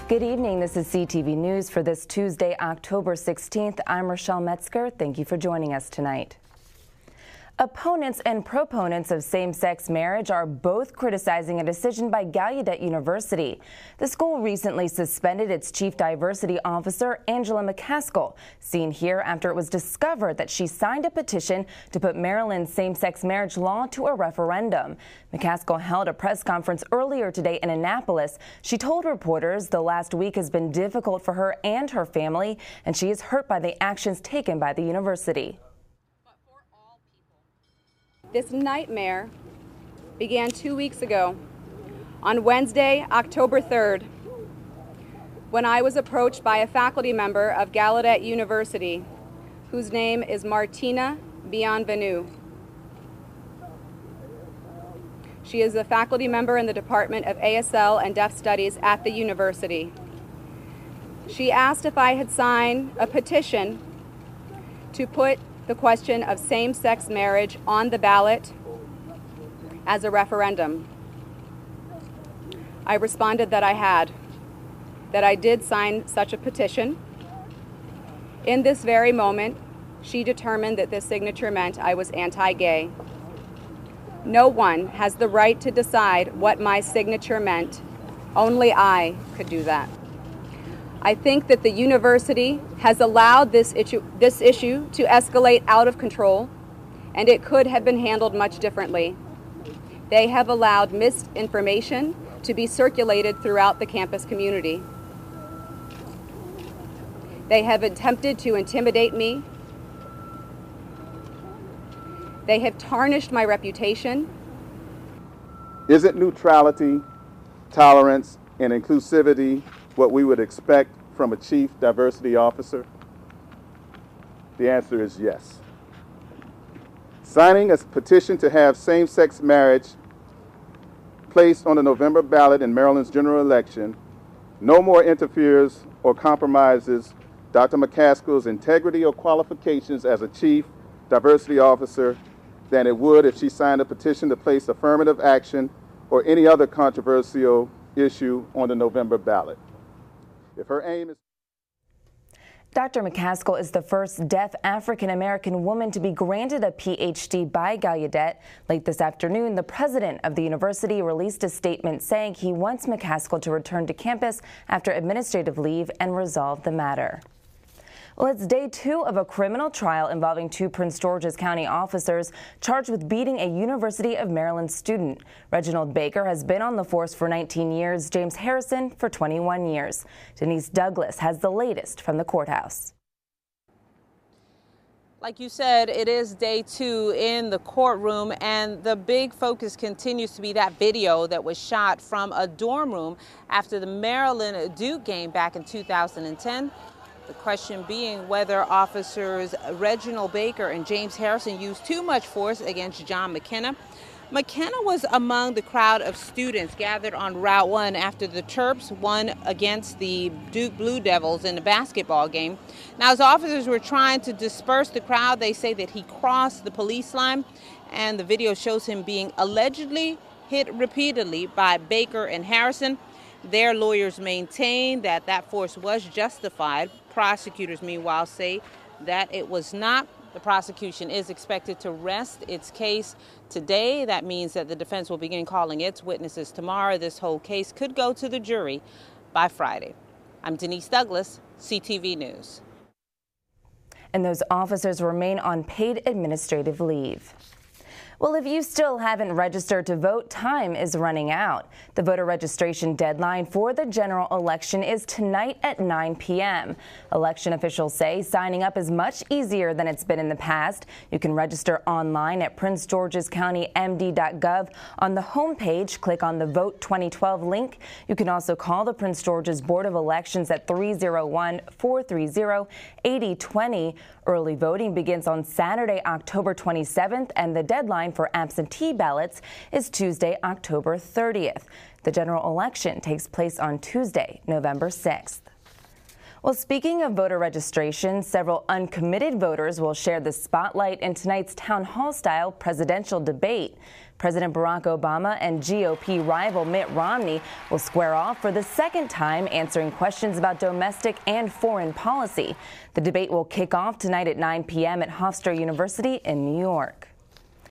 Good evening. This is CTV News for this Tuesday, October 16th. I'm Rochelle Metzger. Thank you for joining us tonight. Opponents and proponents of same-sex marriage are both criticizing a decision by Gallaudet University. The school recently suspended its chief diversity officer, Angela McCaskill, seen here after it was discovered that she signed a petition to put Maryland's same-sex marriage law to a referendum. McCaskill held a press conference earlier today in Annapolis. She told reporters the last week has been difficult for her and her family, and she is hurt by the actions taken by the university. This nightmare began 2 weeks ago, on Wednesday, October 3rd, when I was approached by a faculty member of Gallaudet University, whose name is Martina Bienvenue. She is a faculty member in the Department of ASL and Deaf Studies at the university. She asked if I had signed a petition to put the question of same-sex marriage on the ballot as a referendum. I responded that I had, that I did sign such a petition. In this very moment, she determined that this signature meant I was anti-gay. No one has the right to decide what my signature meant. Only I could do that. I think that the university has allowed this issue to escalate out of control, and it could have been handled much differently. They have allowed misinformation to be circulated throughout the campus community. They have attempted to intimidate me. They have tarnished my reputation. Isn't neutrality, tolerance, and inclusivity what we would expect from a chief diversity officer? The answer is yes. Signing a petition to have same-sex marriage placed on the November ballot in Maryland's general election no more interferes or compromises Dr. McCaskill's integrity or qualifications as a chief diversity officer than it would if she signed a petition to place affirmative action or any other controversial issue on the November ballot. If her aim is... Dr. McCaskill is the first deaf African-American woman to be granted a PhD by Gallaudet. Late this afternoon, the president of the university released a statement saying he wants McCaskill to return to campus after administrative leave and resolve the matter. Well, it's day 2 of a criminal trial involving 2 Prince George's County officers charged with beating a University of Maryland student. Reginald Baker has been on the force for 19 years, James Harrison for 21 years. Denise Douglas has the latest from the courthouse. Like you said, it is day 2 in the courtroom, and the big focus continues to be that video that was shot from a dorm room after the Maryland-Duke game back in 2010. The question being whether officers Reginald Baker and James Harrison used too much force against John McKenna. McKenna was among the crowd of students gathered on Route 1 after the Terps won against the Duke Blue Devils in the basketball game. Now, as officers were trying to disperse the crowd, they say that he crossed the police line, and the video shows him being allegedly hit repeatedly by Baker and Harrison. Their lawyers maintain that that force was justified. Prosecutors, meanwhile, say that it was not. The prosecution is expected to rest its case today. That means that the defense will begin calling its witnesses tomorrow. This whole case could go to the jury by Friday. I'm Denise Douglas, CTV News. And those officers remain on paid administrative leave. Well, if you still haven't registered to vote, time is running out. The voter registration deadline for the general election is tonight at 9 p.m. Election officials say signing up is much easier than it's been in the past. You can register online at princegeorgescountymd.gov. On the homepage, click on the Vote 2012 link. You can also call the Prince George's Board of Elections at 301-430-8020. Early voting begins on Saturday, October 27th, and the deadline for absentee ballots is Tuesday, October 30th. The general election takes place on Tuesday, November 6th. Well, speaking of voter registration, several uncommitted voters will share the spotlight in tonight's town hall-style presidential debate. President Barack Obama and GOP rival Mitt Romney will square off for the second time, answering questions about domestic and foreign policy. The debate will kick off tonight at 9 p.m. at Hofstra University in New York.